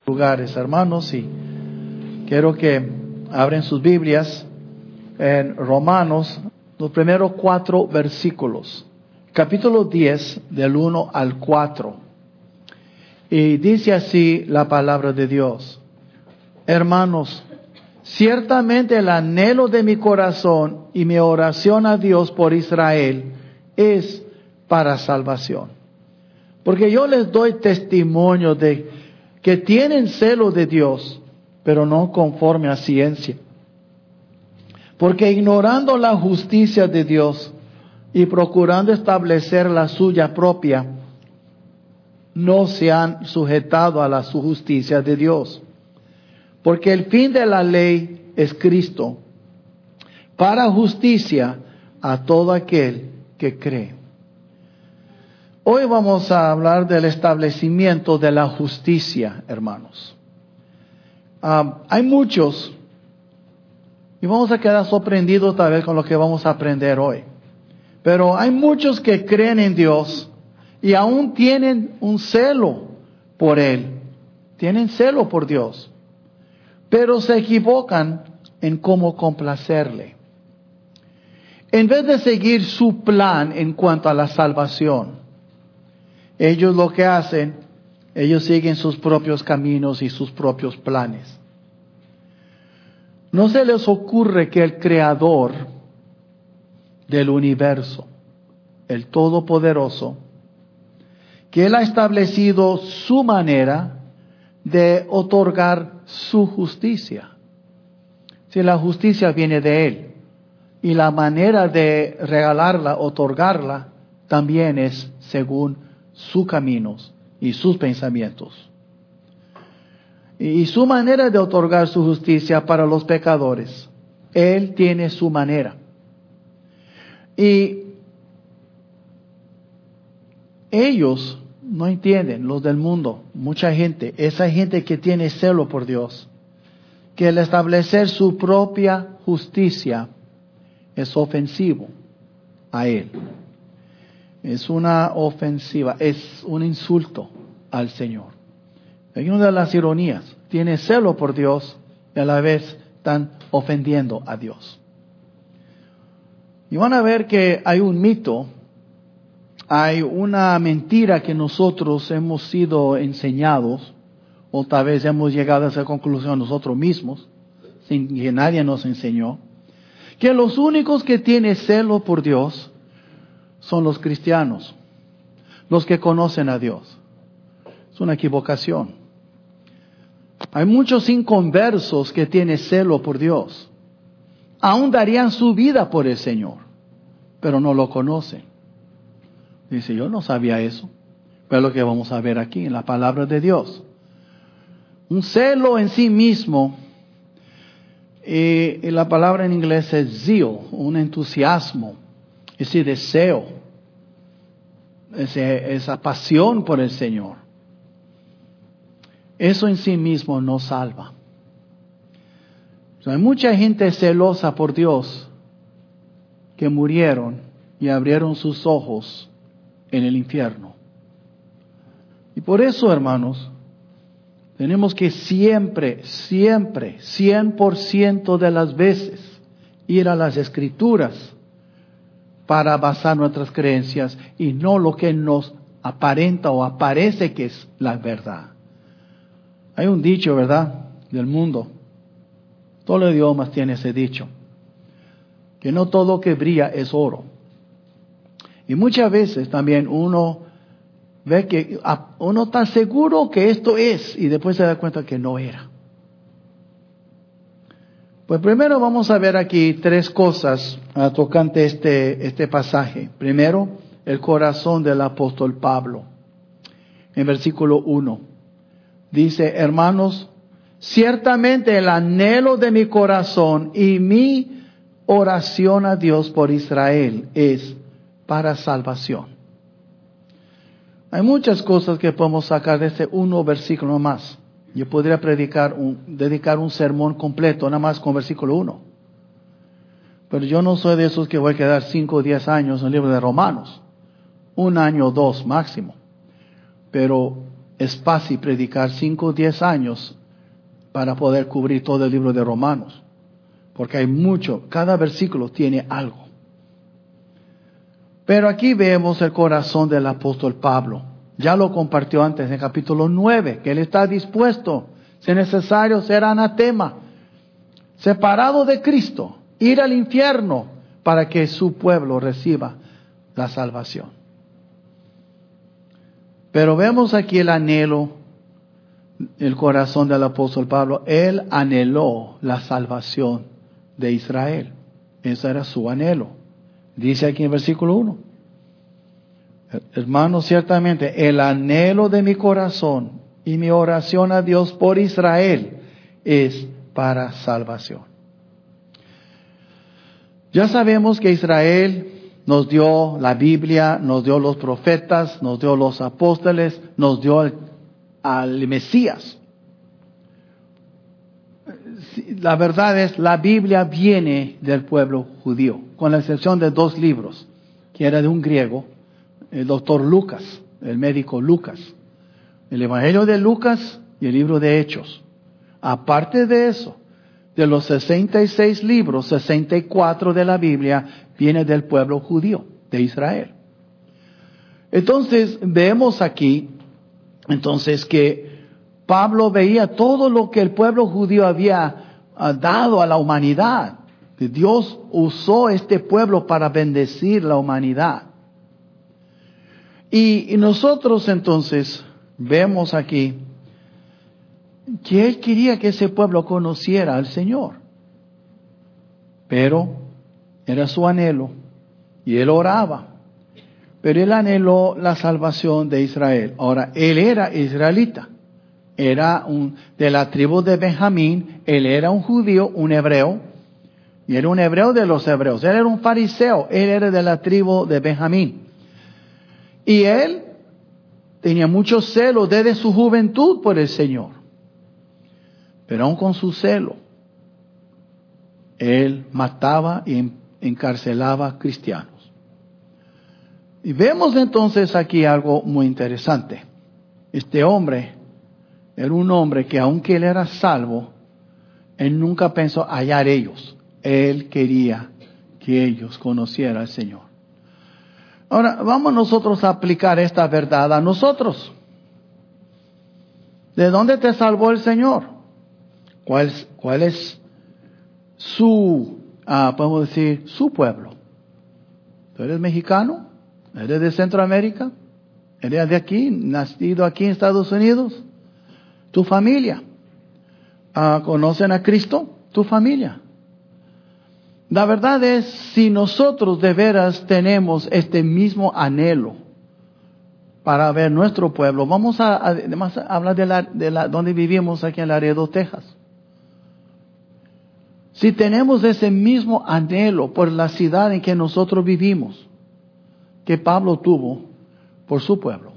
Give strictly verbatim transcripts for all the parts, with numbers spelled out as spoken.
lugares, hermanos, y quiero que abren sus Biblias en Romanos, los primeros cuatro versículos, capítulo diez, del uno al cuatro. Y dice así la palabra de Dios: hermanos, ciertamente el anhelo de mi corazón y mi oración a Dios por Israel es para salvación. Porque yo les doy testimonio de que tienen celo de Dios, pero no conforme a ciencia. Porque ignorando la justicia de Dios y procurando establecer la suya propia, no se han sujetado a la justicia de Dios. Porque el fin de la ley es Cristo, para justicia a todo aquel que cree. Hoy vamos a hablar del establecimiento de la justicia, hermanos. Um, hay muchos, y vamos a quedar sorprendidos tal vez con lo que vamos a aprender hoy. Pero hay muchos que creen en Dios y aún tienen un celo por Él. Tienen celo por Dios. Pero se equivocan en cómo complacerle. En vez de seguir su plan en cuanto a la salvación, ellos lo que hacen, ellos siguen sus propios caminos y sus propios planes. No se les ocurre que el Creador del universo, el Todopoderoso, que Él ha establecido su manera de otorgar su justicia. Si la justicia viene de Él, y la manera de regalarla, otorgarla, también es según sus caminos y sus pensamientos. Y su manera de otorgar su justicia para los pecadores, Él tiene su manera. Y ellos no entienden, los del mundo, mucha gente, esa gente que tiene celo por Dios, que el establecer su propia justicia es ofensivo a Él. Es una ofensiva, es un insulto al Señor. Hay una de las ironías, tiene celo por Dios y a la vez están ofendiendo a Dios. Y van a ver que hay un mito, hay una mentira que nosotros hemos sido enseñados, o tal vez hemos llegado a esa conclusión nosotros mismos, sin que nadie nos enseñó, que los únicos que tienen celo por Dios son los cristianos, los que conocen a Dios. Es una equivocación. Hay muchos inconversos que tienen celo por Dios. Aún darían su vida por el Señor, pero no lo conocen. Dice, yo no sabía eso. Pero lo que vamos a ver aquí en la palabra de Dios. Un celo en sí mismo, y, y la palabra en inglés es zeal, un entusiasmo, ese deseo, ese, esa pasión por el Señor. Eso en sí mismo no salva. O sea, hay mucha gente celosa por Dios que murieron y abrieron sus ojos en el infierno. Y por eso, hermanos, tenemos que siempre, siempre, cien por ciento de las veces ir a las Escrituras para basar nuestras creencias y no lo que nos aparenta o aparece que es la verdad. Hay un dicho, ¿verdad?, del mundo. Todos los idiomas tienen ese dicho, que no todo lo que brilla es oro. Y muchas veces también uno ve que uno está seguro que esto es y después se da cuenta que no era. Pues primero vamos a ver aquí tres cosas uh, tocante este, este pasaje. Primero, el corazón del apóstol Pablo. En versículo uno. Dice, hermanos, ciertamente el anhelo de mi corazón y mi oración a Dios por Israel es para salvación. Hay muchas cosas que podemos sacar de este uno versículo más. Yo podría predicar un, dedicar un sermón completo, nada más con versículo uno. Pero yo no soy de esos que voy a quedar cinco o diez años en el libro de Romanos. Un año o dos máximo. Pero es fácil predicar cinco o diez años para poder cubrir todo el libro de Romanos. Porque hay mucho, cada versículo tiene algo. Pero aquí vemos el corazón del apóstol Pablo. Ya lo compartió antes en el capítulo nueve, que él está dispuesto, si es necesario, ser anatema, separado de Cristo, ir al infierno para que su pueblo reciba la salvación. Pero vemos aquí el anhelo, el corazón del apóstol Pablo. Él anheló la salvación de Israel. Ese era su anhelo. Dice aquí en versículo uno. Hermanos, ciertamente el anhelo de mi corazón y mi oración a Dios por Israel es para salvación. Ya sabemos que Israel nos dio la Biblia, nos dio los profetas, nos dio los apóstoles, nos dio al, al Mesías. La verdad es, la Biblia viene del pueblo judío, con la excepción de dos libros, que era de un griego, el doctor Lucas, el médico Lucas. El Evangelio de Lucas y el libro de Hechos. Aparte de eso, de los sesenta y seis libros, sesenta y cuatro de la Biblia viene del pueblo judío, de Israel. Entonces, vemos aquí, entonces, que Pablo veía todo lo que el pueblo judío había uh, dado a la humanidad. Que Dios usó este pueblo para bendecir la humanidad. Y, y nosotros entonces vemos aquí que Él quería que ese pueblo conociera al Señor. Pero era su anhelo y Él oraba. Pero Él anheló la salvación de Israel. Ahora, Él era israelita. Era un, de la tribu de Benjamín. Él era un judío, un hebreo. Y era un hebreo de los hebreos. Él era un fariseo. Él era de la tribu de Benjamín. Y él tenía mucho celo desde su juventud por el Señor. Pero aun con su celo, él mataba y encarcelaba cristianos. Y vemos entonces aquí algo muy interesante. Este hombre era un hombre que aunque él era salvo, él nunca pensó hallar ellos. Él quería que ellos conocieran al Señor. Ahora, vamos nosotros a aplicar esta verdad a nosotros. ¿De dónde te salvó el Señor? ¿Cuál es, cuál es su, uh, podemos decir, su pueblo? ¿Tú eres mexicano? ¿Eres de Centroamérica? ¿Eres de aquí? ¿Nacido aquí en Estados Unidos? ¿Tu familia? Uh, ¿Conocen a Cristo? ¿Tu familia? La verdad es, si nosotros de veras tenemos este mismo anhelo para ver nuestro pueblo, vamos a, además a hablar de la, de la, donde vivimos aquí en Laredo, Texas. Si tenemos ese mismo anhelo por la ciudad en que nosotros vivimos, que Pablo tuvo por su pueblo.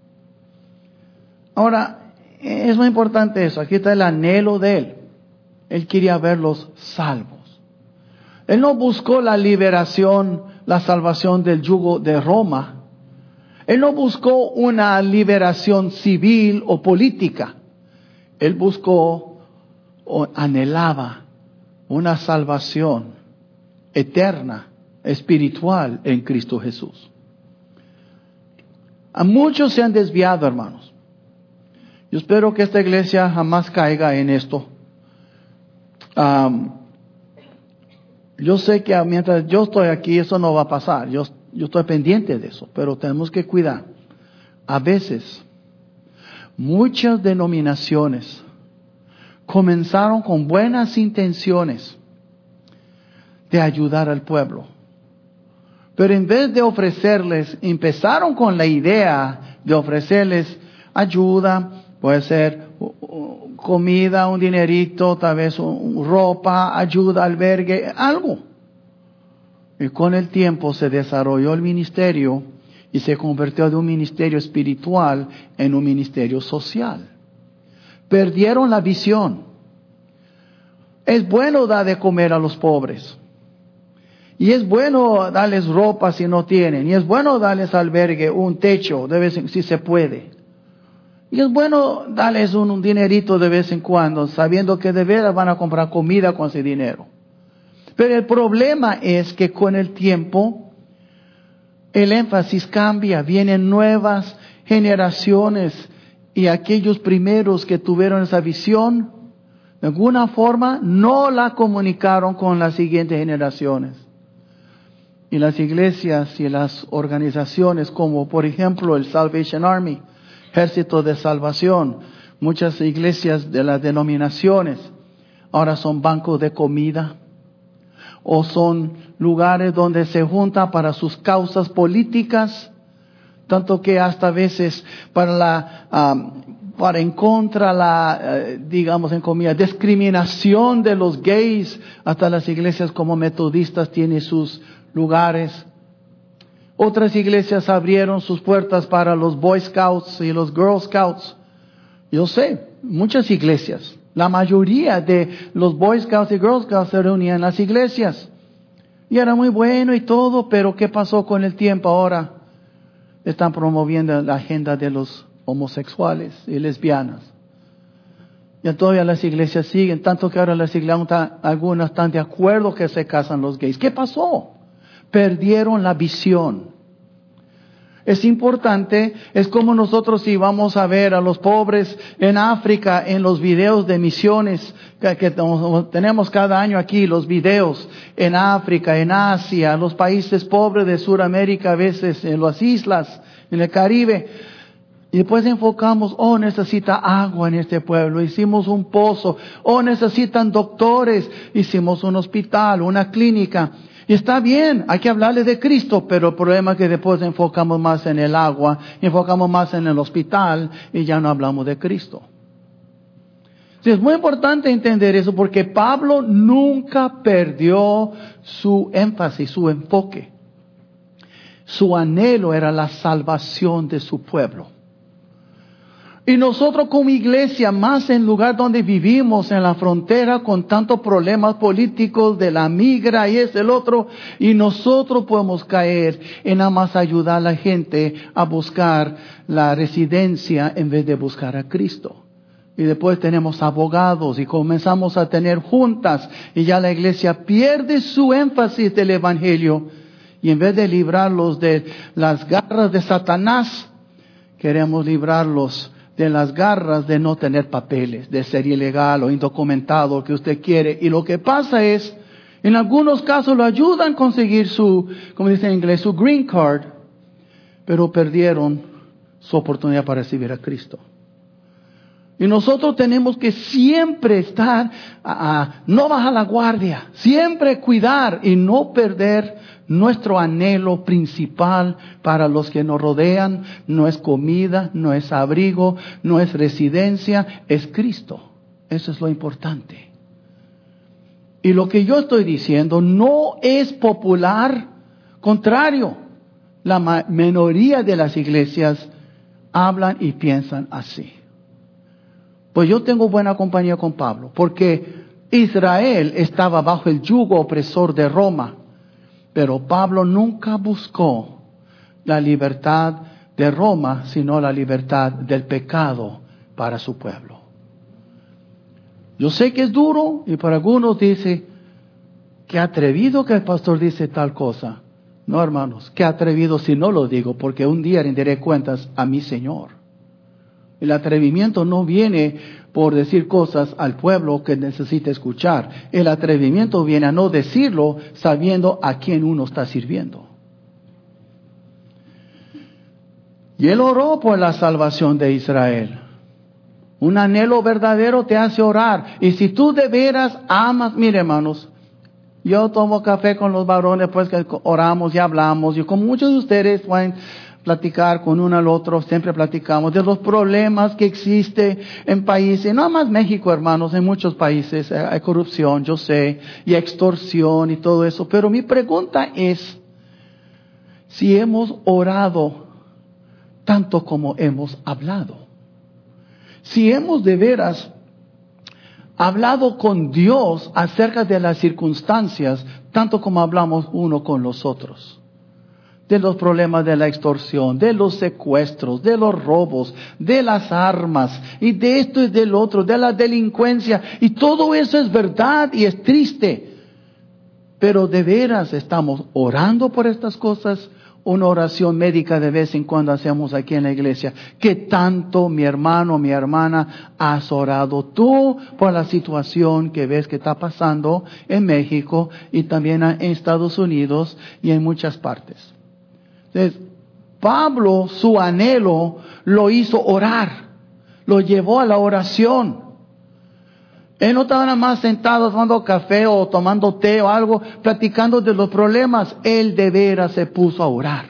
Ahora, es muy importante eso, aquí está el anhelo de él. Él quería verlos salvos. Él no buscó la liberación, la salvación del yugo de Roma. Él no buscó una liberación civil o política. Él buscó o anhelaba una salvación eterna, espiritual en Cristo Jesús. A muchos se han desviado, hermanos. Yo espero que esta iglesia jamás caiga en esto. Um, Yo sé que mientras yo estoy aquí, eso no va a pasar. Yo, yo estoy pendiente de eso, pero tenemos que cuidar. A veces, muchas denominaciones comenzaron con buenas intenciones de ayudar al pueblo. Pero en vez de ofrecerles, empezaron con la idea de ofrecerles ayuda, puede ser comida, un dinerito, tal vez un, ropa, ayuda, albergue, algo. Y con el tiempo se desarrolló el ministerio y se convirtió de un ministerio espiritual en un ministerio social. Perdieron la visión. Es bueno dar de comer a los pobres. Y es bueno darles ropa si no tienen. Y es bueno darles albergue, un techo, debe ser, si se puede. Y es bueno darles un, un dinerito de vez en cuando, sabiendo que de veras van a comprar comida con ese dinero. Pero el problema es que con el tiempo, el énfasis cambia, vienen nuevas generaciones y aquellos primeros que tuvieron esa visión, de alguna forma no la comunicaron con las siguientes generaciones. Y las iglesias y las organizaciones como por ejemplo el Salvation Army, Ejército de Salvación, muchas iglesias de las denominaciones ahora son bancos de comida o son lugares donde se juntan para sus causas políticas, tanto que hasta veces para la um, para en contra la eh, digamos en comillas discriminación de los gays, hasta las iglesias como metodistas tienen sus lugares. Otras iglesias abrieron sus puertas para los Boy Scouts y los Girl Scouts. Yo sé, muchas iglesias, la mayoría de los Boy Scouts y Girl Scouts se reunían en las iglesias. Y era muy bueno y todo, pero ¿qué pasó con el tiempo ahora? Están promoviendo la agenda de los homosexuales y lesbianas. Y todavía las iglesias siguen, tanto que ahora las iglesias, algunas están de acuerdo que se casan los gays. ¿Qué pasó? Perdieron la visión. Es importante, es como nosotros si vamos a ver a los pobres en África en los videos de misiones que, que tenemos cada año aquí, los videos en África, en Asia, los países pobres de Sudamérica, a veces en las islas, en el Caribe. Y después enfocamos, oh, necesita agua en este pueblo, hicimos un pozo, oh, necesitan doctores, hicimos un hospital, una clínica. Y está bien, hay que hablarle de Cristo, pero el problema es que después enfocamos más en el agua, enfocamos más en el hospital y ya no hablamos de Cristo. Sí, es muy importante entender eso porque Pablo nunca perdió su énfasis, su enfoque. Su anhelo era la salvación de su pueblo. Y nosotros como iglesia, más en el lugar donde vivimos, en la frontera, con tantos problemas políticos de la migra y es el otro, y nosotros podemos caer en nada más ayudar a la gente a buscar la residencia en vez de buscar a Cristo. Y después tenemos abogados y comenzamos a tener juntas y ya la iglesia pierde su énfasis del evangelio y en vez de librarlos de las garras de Satanás, queremos librarlos de las garras de no tener papeles, de ser ilegal o indocumentado, lo que usted quiere. Y lo que pasa es, en algunos casos lo ayudan a conseguir su, como dice en inglés, su green card, pero perdieron su oportunidad para recibir a Cristo. Y nosotros tenemos que siempre estar, a, a, no bajar la guardia, siempre cuidar y no perder nuestro anhelo principal para los que nos rodean. No es comida, no es abrigo, no es residencia, es Cristo. Eso es lo importante. Y lo que yo estoy diciendo no es popular, contrario. La ma- minoría de las iglesias hablan y piensan así. Pues yo tengo buena compañía con Pablo, porque Israel estaba bajo el yugo opresor de Roma, pero Pablo nunca buscó la libertad de Roma, sino la libertad del pecado para su pueblo. Yo sé que es duro, y para algunos dice, qué atrevido que el pastor dice tal cosa. No, hermanos, qué atrevido si no lo digo, porque un día rendiré cuentas a mi Señor. El atrevimiento no viene por decir cosas al pueblo que necesita escuchar. El atrevimiento viene a no decirlo sabiendo a quién uno está sirviendo. Y él oró por la salvación de Israel. Un anhelo verdadero te hace orar. Y si tú de veras amas, mire hermanos, yo tomo café con los varones, pues que oramos y hablamos. Y como muchos de ustedes pueden platicar con uno al otro, siempre platicamos de los problemas que existe en países, no más México, hermanos, en muchos países hay corrupción, yo sé, y extorsión y todo eso. Pero mi pregunta es, si hemos orado tanto como hemos hablado, si hemos de veras hablado con Dios acerca de las circunstancias, tanto como hablamos uno con los otros. de los problemas de la extorsión, de los secuestros, de los robos, de las armas, y de esto y del otro, de la delincuencia. Y todo eso es verdad y es triste. Pero de veras estamos orando por estas cosas. Una oración médica de vez en cuando hacemos aquí en la iglesia. ¿Qué tanto, mi hermano, mi hermana, has orado tú por la situación que ves que está pasando en México y también en Estados Unidos y en muchas partes? Entonces, Pablo, su anhelo lo hizo orar, lo llevó a la oración. Él no estaba nada más sentado tomando café o tomando té o algo, platicando de los problemas. Él de veras se puso a orar.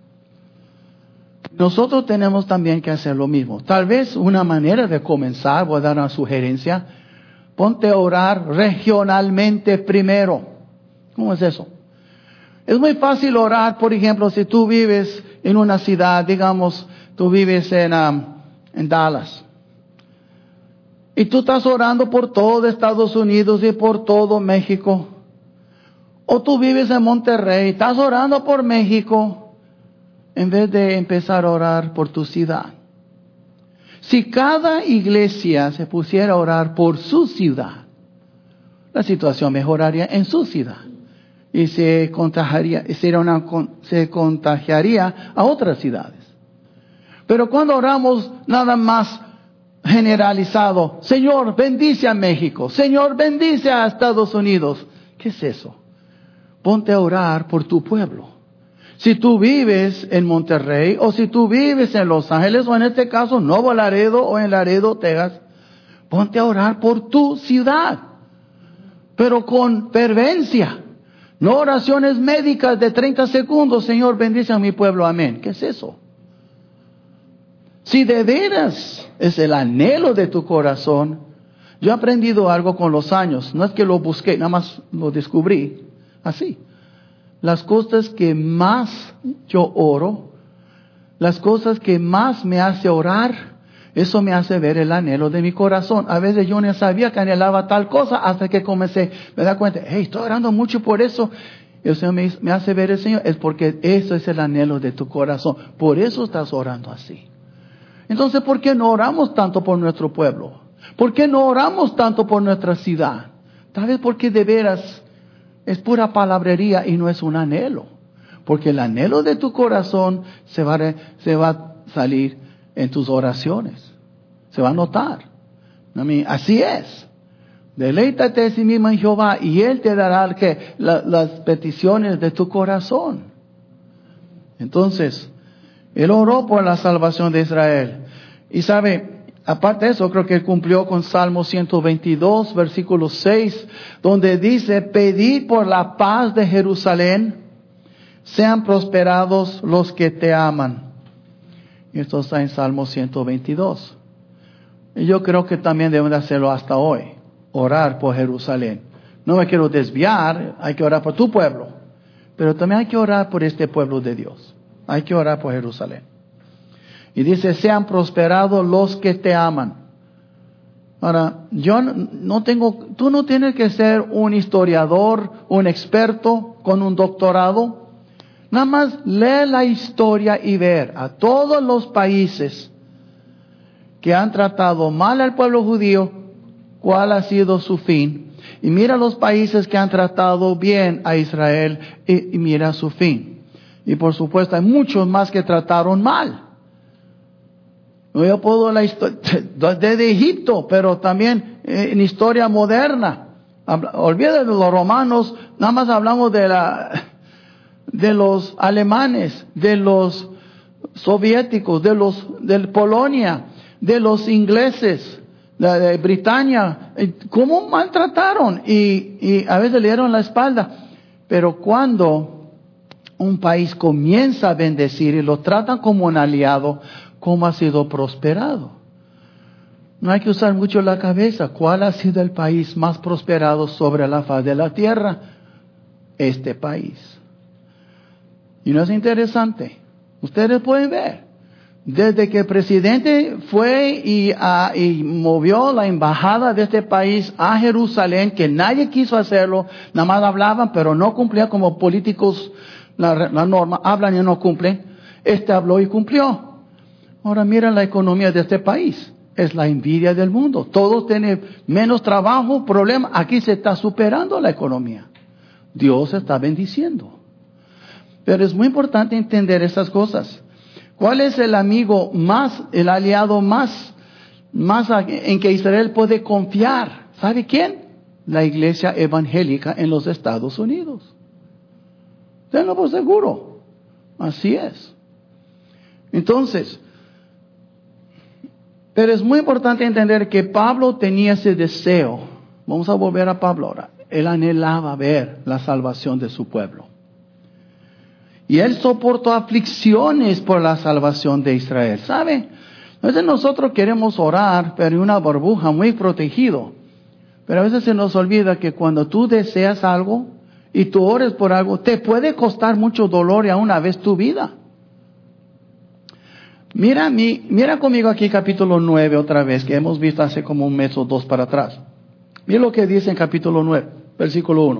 Nosotros tenemos también que hacer lo mismo. Tal vez una manera de comenzar, voy a dar una sugerencia, ponte a orar regionalmente primero. ¿Cómo es eso? Es muy fácil orar, por ejemplo, si tú vives en una ciudad, digamos, tú vives en, um, en Dallas. Y tú estás orando por todo Estados Unidos y por todo México. O tú vives en Monterrey, estás orando por México, en vez de empezar a orar por tu ciudad. Si cada iglesia se pusiera a orar por su ciudad, la situación mejoraría en su ciudad. Y se contagiaría, sería una, se contagiaría a otras ciudades. Pero cuando oramos nada más generalizado, Señor, bendice a México, Señor, bendice a Estados Unidos. ¿Qué es eso? Ponte a orar por tu pueblo. Si tú vives en Monterrey, o si tú vives en Los Ángeles, o en este caso, Nuevo Laredo, o en Laredo, Texas, ponte a orar por tu ciudad. Pero con fervencia. No oraciones médicas de treinta segundos, Señor, bendice a mi pueblo, amén. ¿Qué es eso? Si de veras es el anhelo de tu corazón, yo he aprendido algo con los años. No es que lo busqué, nada más lo descubrí así. Las cosas que más yo oro, las cosas que más me hace orar, eso me hace ver el anhelo de mi corazón. A veces yo no sabía que anhelaba tal cosa hasta que comencé, me da cuenta, hey, estoy orando mucho por eso. Y el Señor me, me hace ver el Señor, es porque eso es el anhelo de tu corazón. Por eso estás orando así. Entonces, ¿por qué no oramos tanto por nuestro pueblo? ¿Por qué no oramos tanto por nuestra ciudad? Tal vez porque de veras es pura palabrería y no es un anhelo. Porque el anhelo de tu corazón se va, a, se va a salir en tus oraciones. Se va a notar. I mean, así es. Deleítate a sí mismo en Jehová y Él te dará que la, las peticiones de tu corazón. Entonces, Él oró por la salvación de Israel. Y sabe, aparte de eso, creo que Él cumplió con Salmo ciento veintidós, versículo seis, donde dice, pedid por la paz de Jerusalén, sean prosperados los que te aman. Y esto está en Salmo ciento veintidós. Y yo creo que también deben de hacerlo hasta hoy, orar por Jerusalén. No me quiero desviar, hay que orar por tu pueblo, pero también hay que orar por este pueblo de Dios. Hay que orar por Jerusalén. Y dice, sean prosperados los que te aman. Ahora, yo no tengo, tú no tienes que ser un historiador, un experto con un doctorado. Nada más lee la historia y ver a todos los países que han tratado mal al pueblo judío, cuál ha sido su fin. Y mira los países que han tratado bien a Israel y, y mira su fin. Y por supuesto hay muchos más que trataron mal. Yo puedo la historia desde Egipto, pero también en historia moderna. Olvídate de los romanos, nada más hablamos de la, de los alemanes, de los soviéticos, de los, de Polonia, de los ingleses, de, de Britania. ¿Cómo maltrataron? Y, y a veces le dieron la espalda. Pero cuando un país comienza a bendecir y lo tratan como un aliado, ¿cómo ha sido prosperado? No hay que usar mucho la cabeza. ¿Cuál ha sido el país más prosperado sobre la faz de la tierra? Este país. Y no es interesante. Ustedes pueden ver. Desde que el presidente fue y, a, y movió la embajada de este país a Jerusalén, que nadie quiso hacerlo, nada más hablaban, pero no cumplían como políticos la, la norma, hablan y no cumplen. Este habló y cumplió. Ahora miren la economía de este país. Es la envidia del mundo. Todos tienen menos trabajo, problema. Aquí se está superando la economía. Dios está bendiciendo. Pero es muy importante entender esas cosas. ¿Cuál es el amigo más, el aliado más, más en que Israel puede confiar? ¿Sabe quién? La iglesia evangélica en los Estados Unidos. Tenlo por seguro. Así es. Entonces, pero es muy importante entender que Pablo tenía ese deseo. Vamos a volver a Pablo ahora. Él anhelaba ver la salvación de su pueblo. Y él soportó aflicciones por la salvación de Israel. ¿Sabe? A veces nosotros queremos orar, pero en una burbuja muy protegido. Pero a veces se nos olvida que cuando tú deseas algo y tú ores por algo, te puede costar mucho dolor y aún a veces tu vida. Mira, mi, mira conmigo aquí capítulo nueve otra vez, que hemos visto hace como un mes o dos para atrás. Mira lo que dice en capítulo nueve, versículo uno.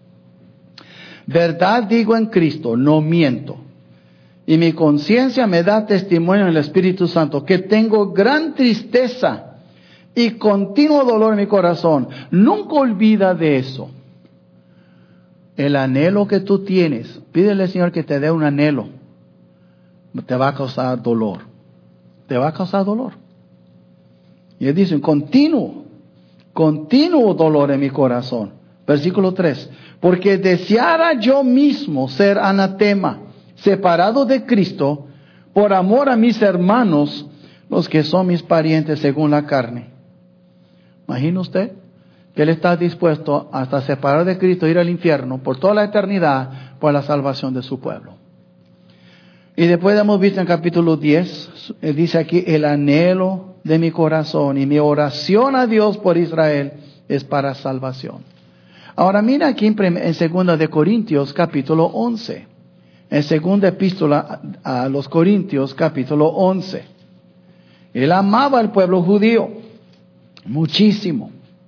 Verdad digo en Cristo, no miento. Y mi conciencia me da testimonio en el Espíritu Santo que tengo gran tristeza y continuo dolor en mi corazón. Nunca olvida de eso. El anhelo que tú tienes, pídele al Señor que te dé un anhelo. Te va a causar dolor. Te va a causar dolor. Y él dice, continuo, continuo dolor en mi corazón. Versículo tres. Porque deseara yo mismo ser anatema, separado de Cristo, por amor a mis hermanos, los que son mis parientes según la carne. ¿Imagina usted? Que él está dispuesto hasta separar de Cristo, ir al infierno por toda la eternidad, por la salvación de su pueblo. Y después hemos visto en capítulo diez, dice aquí, el anhelo de mi corazón y mi oración a Dios por Israel es para salvación. Ahora mira aquí en segunda de Corintios capítulo once. En segunda epístola a los Corintios capítulo once. Él amaba al pueblo judío muchísimo.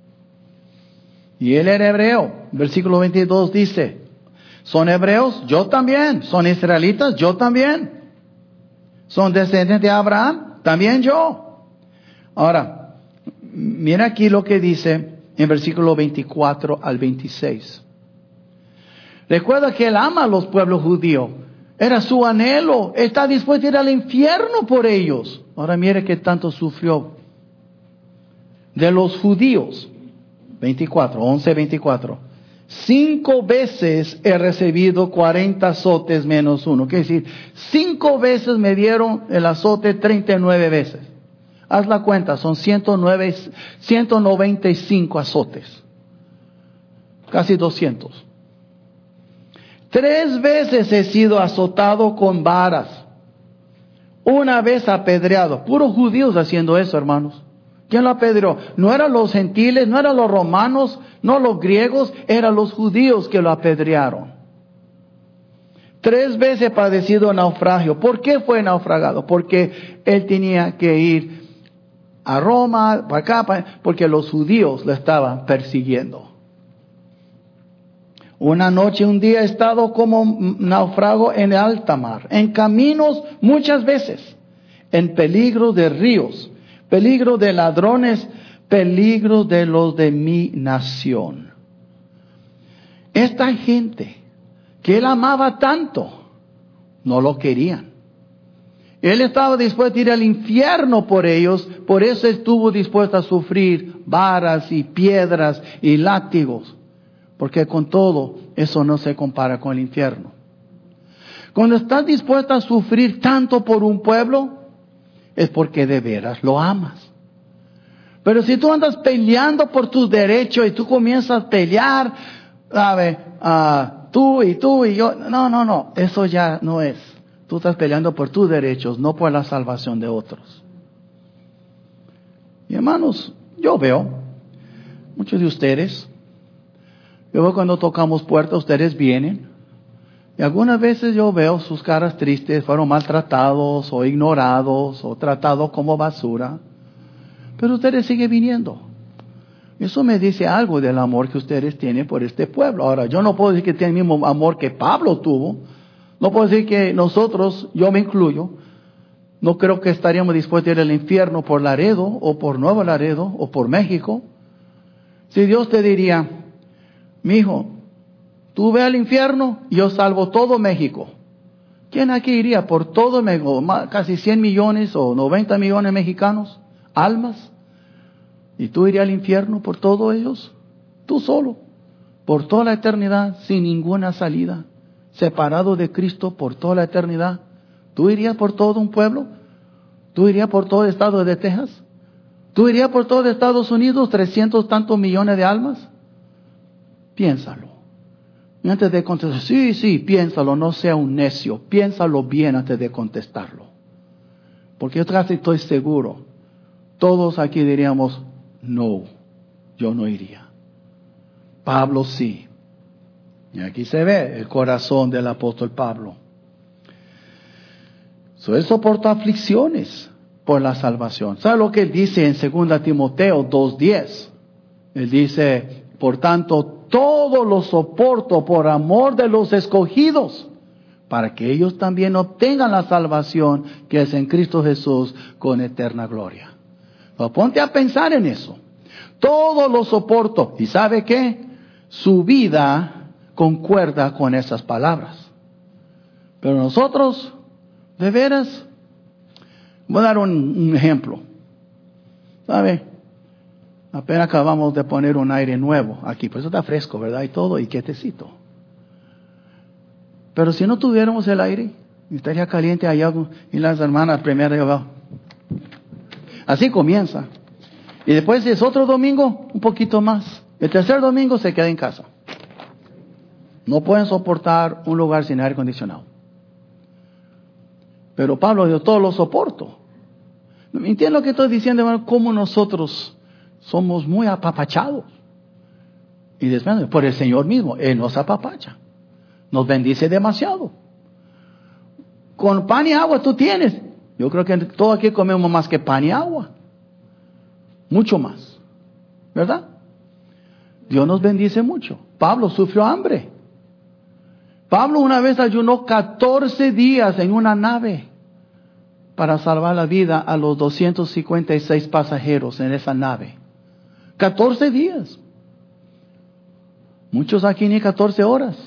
Y él era hebreo. Versículo veintidós dice, ¿son hebreos? Yo también. ¿Son israelitas? Yo también. ¿Son descendientes de Abraham? También yo. Ahora, mira aquí lo que dice en versículo veinticuatro al veintiséis. Recuerda que él ama a los pueblos judíos. Era su anhelo. Está dispuesto a ir al infierno por ellos. Ahora mire qué tanto sufrió. De los judíos. veinticuatro, once, veinticuatro. Cinco veces he recibido cuarenta azotes menos uno. Quiere decir, cinco veces me dieron el azote treinta y nueve veces. Haz la cuenta, son ciento nueve, ciento noventa y cinco azotes. Casi doscientos. Tres veces he sido azotado con varas. Una vez apedreado. Puros judíos haciendo eso, hermanos. ¿Quién lo apedreó? No eran los gentiles, no eran los romanos, no los griegos, eran los judíos que lo apedrearon. Tres veces padecido naufragio. ¿Por qué fue naufragado? Porque él tenía que ir a Roma, para acá, para, porque los judíos lo estaban persiguiendo. Una noche, un día he estado como náufrago en alta mar, en caminos muchas veces, en peligro de ríos, peligro de ladrones, peligro de los de mi nación. Esta gente que él amaba tanto, no lo querían. Él estaba dispuesto a ir al infierno por ellos, por eso estuvo dispuesto a sufrir varas y piedras y látigos. Porque con todo, eso no se compara con el infierno. Cuando estás dispuesto a sufrir tanto por un pueblo, es porque de veras lo amas. Pero si tú andas peleando por tus derechos y tú comienzas a pelear, ¿sabes? Uh, tú y tú y yo, no, no, no, eso ya no es. Tú estás peleando por tus derechos, no por la salvación de otros. Y hermanos, yo veo, muchos de ustedes, yo veo cuando tocamos puertas, ustedes vienen, y algunas veces yo veo sus caras tristes, fueron maltratados o ignorados o tratados como basura, pero ustedes siguen viniendo. Eso me dice algo del amor que ustedes tienen por este pueblo. Ahora, yo no puedo decir que tienen el mismo amor que Pablo tuvo, No puedo decir que nosotros, yo me incluyo, no creo que estaríamos dispuestos a ir al infierno por Laredo, o por Nuevo Laredo, o por México. Si Dios te diría, mi hijo, tú ve al infierno, yo salvo todo México. ¿Quién aquí iría por todo México? Casi cien millones o noventa millones de mexicanos, almas. ¿Y tú irías al infierno por todos ellos? Tú solo, por toda la eternidad, sin ninguna salida, separado de Cristo por toda la eternidad. ¿Tú irías por todo un pueblo? ¿Tú irías por todo el estado de Texas? ¿Tú irías por todo Estados Unidos, trescientos tantos millones de almas? Piénsalo. Antes de contestar, sí, sí, piénsalo, no sea un necio. Piénsalo bien antes de contestarlo. Porque yo casi estoy seguro, todos aquí diríamos, no, yo no iría. Pablo sí. Y aquí se ve el corazón del apóstol Pablo. So, él soportó aflicciones por la salvación. ¿Sabe lo que él dice en segunda Timoteo dos diez? Él dice, por tanto, todo lo soporto por amor de los escogidos, para que ellos también obtengan la salvación que es en Cristo Jesús con eterna gloria. So, ponte a pensar en eso. Todo lo soporto. ¿Y sabe qué? Su vida concuerda con esas palabras. Pero nosotros, de veras, voy a dar un, un ejemplo. ¿Sabe? Apenas acabamos de poner un aire nuevo aquí, por eso está fresco, ¿verdad? Y todo, y quietecito. Pero si no tuviéramos el aire, estaría caliente allá, y las hermanas primero de abajo. Así comienza. Y después es otro domingo, un poquito más. El tercer domingo se queda en casa. No pueden soportar un lugar sin aire acondicionado. Pero Pablo dijo, todo lo soporto. ¿Entienden lo que estoy diciendo, hermano? Cómo nosotros somos muy apapachados. Y después, por el Señor mismo, Él nos apapacha. Nos bendice demasiado. Con pan y agua tú tienes. Yo creo que todos aquí comemos más que pan y agua. Mucho más. ¿Verdad? Dios nos bendice mucho. Pablo sufrió hambre. Pablo una vez ayunó catorce días en una nave para salvar la vida a los doscientos cincuenta y seis pasajeros en esa nave. catorce días. Muchos aquí ni catorce horas.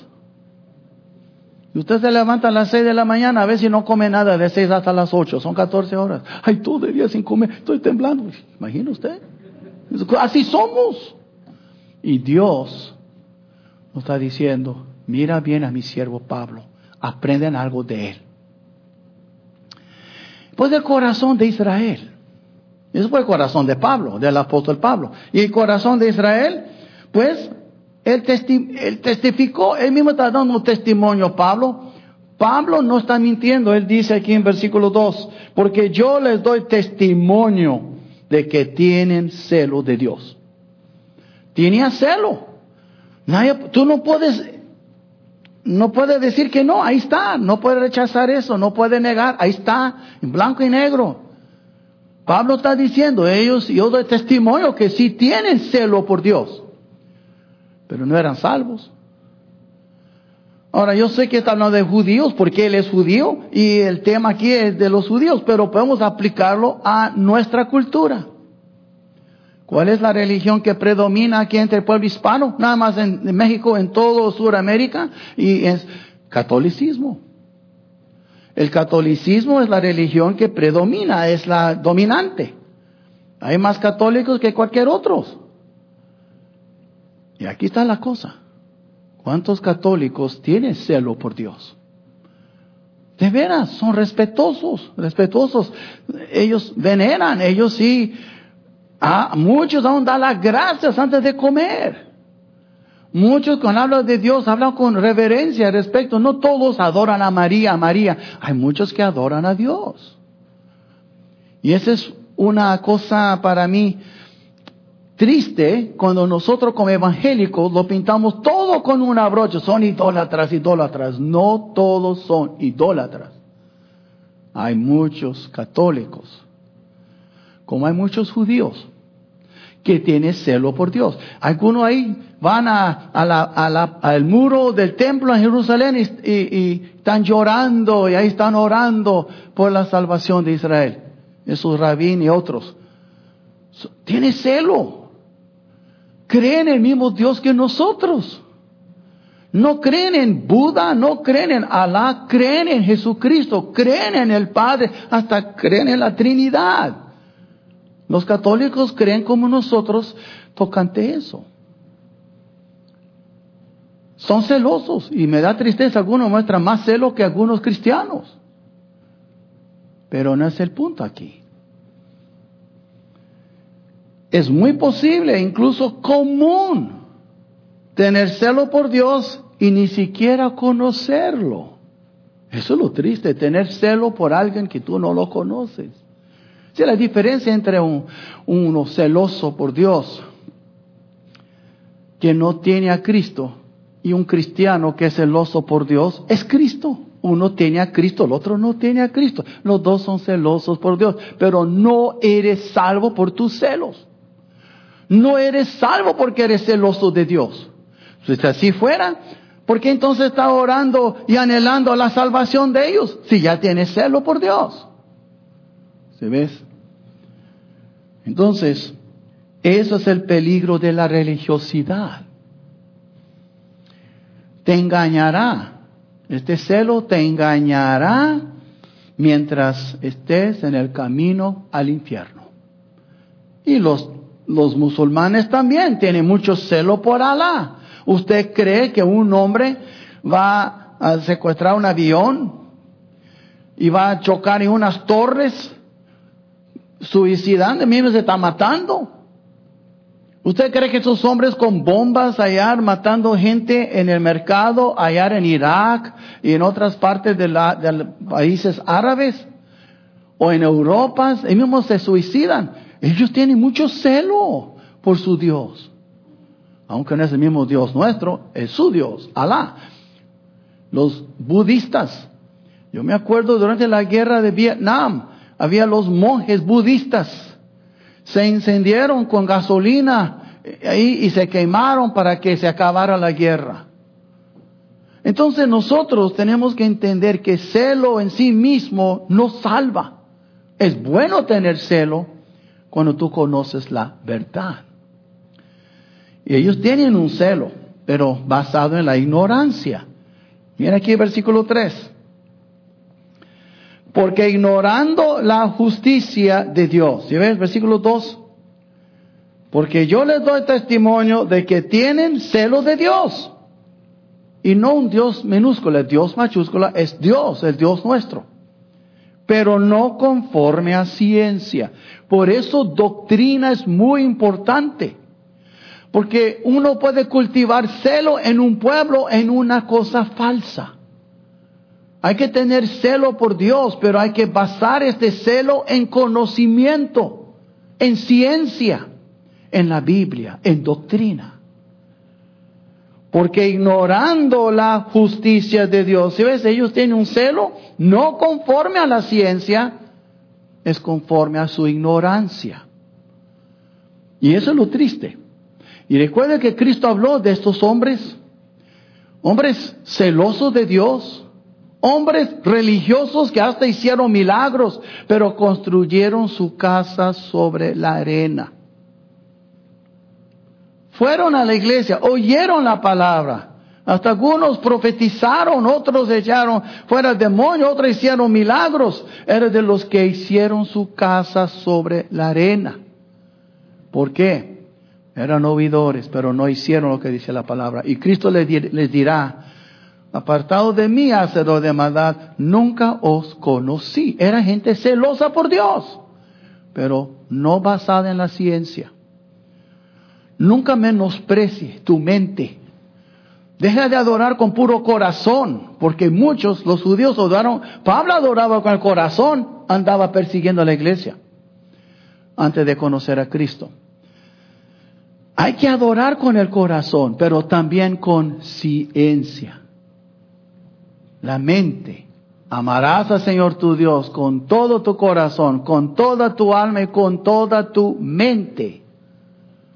Y usted se levanta a las seis de la mañana, a ver si no come nada de seis hasta las ocho. Son catorce horas. Ay, todo el día sin comer, estoy temblando. ¿Imagina usted? Así somos. Y Dios nos está diciendo, mira bien a mi siervo Pablo, aprenden algo de él. Pues el corazón de Israel. Eso fue el corazón de Pablo, del apóstol Pablo. Y el corazón de Israel, pues, él, testi- él testificó, él mismo está dando un testimonio, Pablo. Pablo no está mintiendo, él dice aquí en versículo dos, porque yo les doy testimonio de que tienen celo de Dios. Tenía celo. Nadie, tú no puedes, no puedes decir que no, ahí está, no puedes rechazar eso, no puedes negar, ahí está, en blanco y negro. Pablo está diciendo, ellos, yo doy testimonio que sí tienen celo por Dios, pero no eran salvos. Ahora, yo sé que está hablando de judíos, porque él es judío, y el tema aquí es de los judíos, pero podemos aplicarlo a nuestra cultura. ¿Cuál es la religión que predomina aquí entre el pueblo hispano? Nada más en, en México, en todo Sudamérica, y es catolicismo. El catolicismo es la religión que predomina, es la dominante. Hay más católicos que cualquier otro. Y aquí está la cosa. ¿Cuántos católicos tienen celo por Dios? De veras, son respetuosos, respetuosos. Ellos veneran, ellos sí. Ah, muchos aún dan las gracias antes de comer. Muchos cuando hablan de Dios hablan con reverencia, respeto. No todos adoran a María, a María. Hay muchos que adoran a Dios. Y esa es una cosa para mí triste, cuando nosotros como evangélicos lo pintamos todo con una brocha. Son idólatras, idólatras. No todos son idólatras. Hay muchos católicos, como hay muchos judíos, que tiene celo por Dios. Algunos ahí van a, a la, a la, al muro del templo en Jerusalén y, y, y están llorando y ahí están orando por la salvación de Israel. Esos rabín y otros. Tiene celo. Creen en el mismo Dios que nosotros. No creen en Buda, no creen en Alá, creen en Jesucristo, creen en el Padre, hasta creen en la Trinidad. Los católicos creen como nosotros tocante eso. Son celosos y me da tristeza, algunos muestran más celo que algunos cristianos. Pero no es el punto aquí. Es muy posible, incluso común, tener celo por Dios y ni siquiera conocerlo. Eso es lo triste, tener celo por alguien que tú no lo conoces. Si la diferencia entre un, uno celoso por Dios que no tiene a Cristo y un cristiano que es celoso por Dios es Cristo. Uno tiene a Cristo, el otro no tiene a Cristo. Los dos son celosos por Dios, pero no eres salvo por tus celos. No eres salvo porque eres celoso de Dios. Si así fuera, ¿por qué entonces está orando y anhelando la salvación de ellos? Si ya tienes celo por Dios. ¿Se ves? Entonces, eso es el peligro de la religiosidad. Te engañará. Este celo te engañará mientras estés en el camino al infierno. Y los, los musulmanes también tienen mucho celo por Alá. ¿Usted cree que un hombre va a secuestrar un avión y va a chocar en unas torres suicidando, mismo se está matando? ¿Usted cree que esos hombres con bombas allá matando gente en el mercado, allá en Irak y en otras partes de, la, de los países árabes o en Europa, ellos mismos se suicidan? Ellos tienen mucho celo por su Dios. Aunque no es el mismo Dios nuestro, es su Dios, Alá. Los budistas. Yo me acuerdo durante la guerra de Vietnam, había los monjes budistas. Se encendieron con gasolina ahí y se quemaron para que se acabara la guerra. Entonces nosotros tenemos que entender que celo en sí mismo no salva. Es bueno tener celo cuando tú conoces la verdad. Y ellos tienen un celo, pero basado en la ignorancia. Mira aquí el versículo tres. Porque ignorando la justicia de Dios. ¿Sí ves? Versículo dos. Porque yo les doy testimonio de que tienen celo de Dios. Y no un Dios minúscula, Dios mayúscula es Dios, el Dios nuestro. Pero no conforme a ciencia. Por eso doctrina es muy importante. Porque uno puede cultivar celo en un pueblo en una cosa falsa. Hay que tener celo por Dios, pero hay que basar este celo en conocimiento, en ciencia, en la Biblia, en doctrina. Porque ignorando la justicia de Dios, ¿sí ves? Ellos tienen un celo no conforme a la ciencia, es conforme a su ignorancia. Y eso es lo triste. Y recuerda que Cristo habló de estos hombres, hombres celosos de Dios, hombres religiosos que hasta hicieron milagros, pero construyeron su casa sobre la arena. Fueron a la iglesia, oyeron la palabra. Hasta algunos profetizaron, otros echaron fuera el demonio, otros hicieron milagros. Eran de los que hicieron su casa sobre la arena. ¿Por qué? Eran oidores, pero no hicieron lo que dice la palabra. Y Cristo les, dir, les dirá, apartados de mí, hacedor de maldad, nunca os conocí. Era gente celosa por Dios, pero no basada en la ciencia. Nunca menosprecie tu mente. Deja de adorar con puro corazón, porque muchos, los judíos adoraron. Pablo adoraba con el corazón, andaba persiguiendo a la iglesia antes de conocer a Cristo. Hay que adorar con el corazón, pero también con ciencia. La mente. Amarás al Señor tu Dios con todo tu corazón, con toda tu alma y con toda tu mente.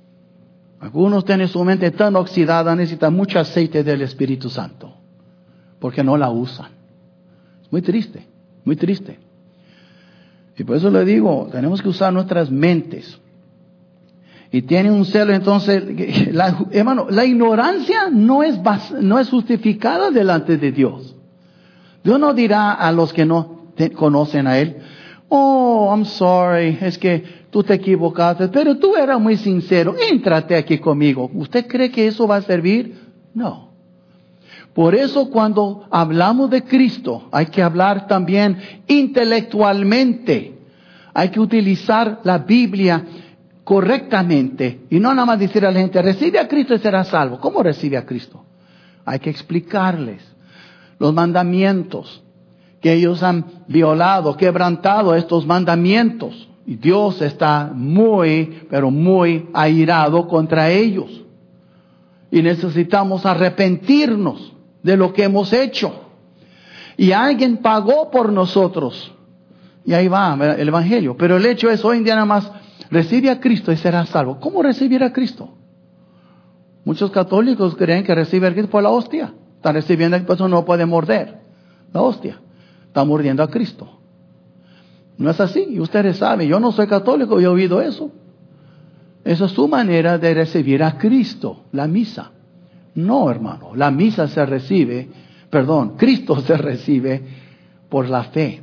Algunos tienen su mente tan oxidada, necesitan mucho aceite del Espíritu Santo, porque no la usan. Es muy triste, muy triste. Y por eso le digo, tenemos que usar nuestras mentes. Y tiene un celo, entonces, la, hermano, la ignorancia no es, no es justificada delante de Dios. Dios no dirá a los que no te conocen a Él, oh, I'm sorry, es que tú te equivocaste, pero tú eras muy sincero, éntrate aquí conmigo. ¿Usted cree que eso va a servir? No. Por eso cuando hablamos de Cristo, hay que hablar también intelectualmente. Hay que utilizar la Biblia correctamente y no nada más decir a la gente, recibe a Cristo y será salvo. ¿Cómo recibe a Cristo? Hay que explicarles los mandamientos, que ellos han violado, quebrantado estos mandamientos. Y Dios está muy, pero muy airado contra ellos. Y necesitamos arrepentirnos de lo que hemos hecho. Y alguien pagó por nosotros. Y ahí va el Evangelio. Pero el hecho es, hoy en día nada más, recibe a Cristo y será salvo. ¿Cómo recibir a Cristo? Muchos católicos creen que recibe a Cristo por la hostia. Están recibiendo a Cristo, no puede morder la hostia. Está mordiendo a Cristo. No es así. Y ustedes saben, yo no soy católico y he oído eso. Esa es su manera de recibir a Cristo, la misa. No, hermano, la misa se recibe, perdón, Cristo se recibe por la fe.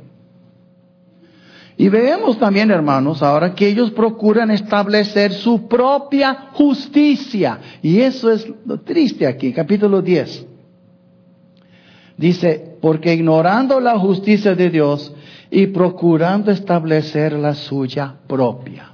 Y vemos también, hermanos, ahora que ellos procuran establecer su propia justicia. Y eso es lo triste aquí, capítulo diez. Dice, porque ignorando la justicia de Dios y procurando establecer la suya propia.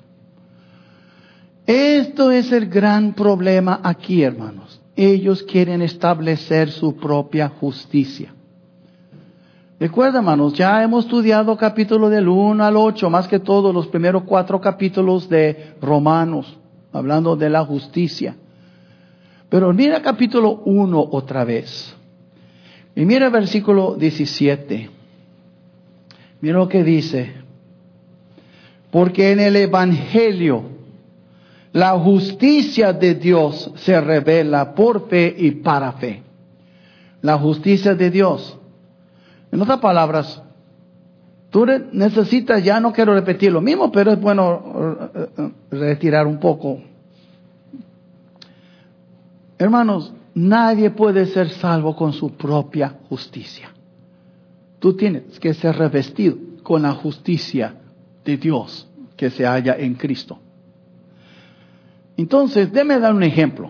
Esto es el gran problema aquí, hermanos. Ellos quieren establecer su propia justicia. Recuerda, hermanos, ya hemos estudiado capítulos del uno al ocho, más que todo los primeros cuatro capítulos de Romanos, hablando de la justicia. Pero mira capítulo uno otra vez. Y mira el versículo diecisiete. Mira lo que dice. Porque en el Evangelio la justicia de Dios se revela por fe y para fe. La justicia de Dios. En otras palabras, tú necesitas, ya no quiero repetir lo mismo, pero es bueno retirar un poco. Hermanos, nadie puede ser salvo con su propia justicia. Tú tienes que ser revestido con la justicia de Dios que se halla en Cristo. Entonces, déme dar un ejemplo.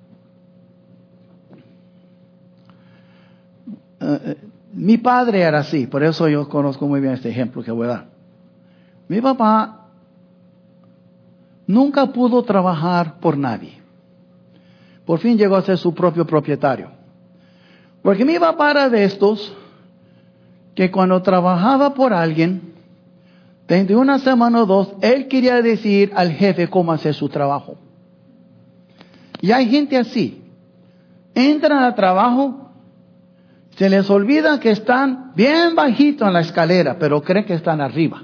Uh, mi padre era así, por eso yo conozco muy bien este ejemplo que voy a dar. Mi papá nunca pudo trabajar por nadie. Por fin llegó a ser su propio propietario. Porque mi papá era de estos que cuando trabajaba por alguien, dentro de una semana o dos, él quería decir al jefe cómo hacer su trabajo. Y hay gente así. Entran al trabajo, se les olvida que están bien bajito en la escalera, pero creen que están arriba.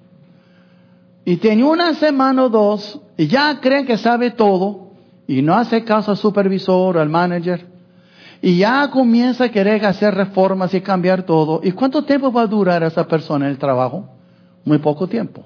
Y tiene una semana o dos, y ya creen que sabe todo, y no hace caso al supervisor o al manager, y ya comienza a querer hacer reformas y cambiar todo. ¿Y cuánto tiempo va a durar esa persona en el trabajo? Muy poco tiempo.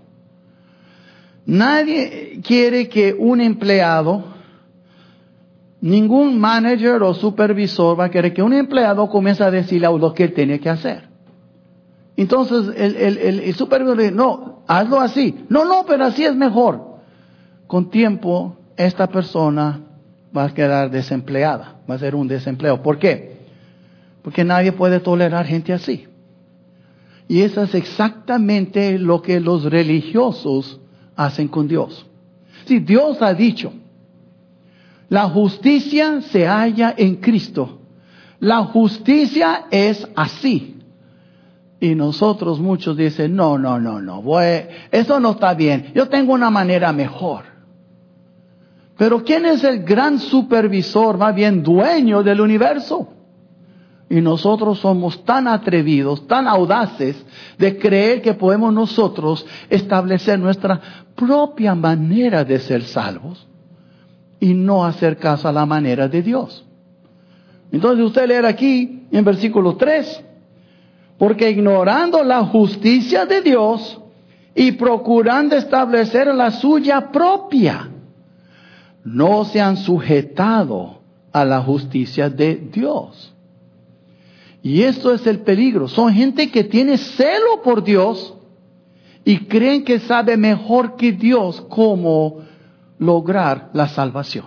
Nadie quiere que un empleado, ningún manager o supervisor va a querer que un empleado comience a decirle lo que él tiene que hacer. Entonces el, el, el, el supervisor dice, no, hazlo así. No, no, pero así es mejor. Con tiempo, esta persona va a quedar desempleada. Va a ser un desempleo. ¿Por qué? Porque nadie puede tolerar gente así. Y eso es exactamente lo que los religiosos hacen con Dios. Si Dios ha dicho, la justicia se halla en Cristo. La justicia es así. Y nosotros muchos dicen, no, no, no, no, voy, eso no está bien. Yo tengo una manera mejor. Pero ¿quién es el gran supervisor, más bien dueño del universo? Y nosotros somos tan atrevidos, tan audaces de creer que podemos nosotros establecer nuestra propia manera de ser salvos. y no hacer caso a la manera de Dios. Entonces usted leer aquí en versículo tres, porque ignorando la justicia de Dios y procurando establecer la suya propia, no se han sujetado a la justicia de Dios. Y esto es el peligro. Son gente que tiene celo por Dios y creen que sabe mejor que Dios cómo lograr la salvación.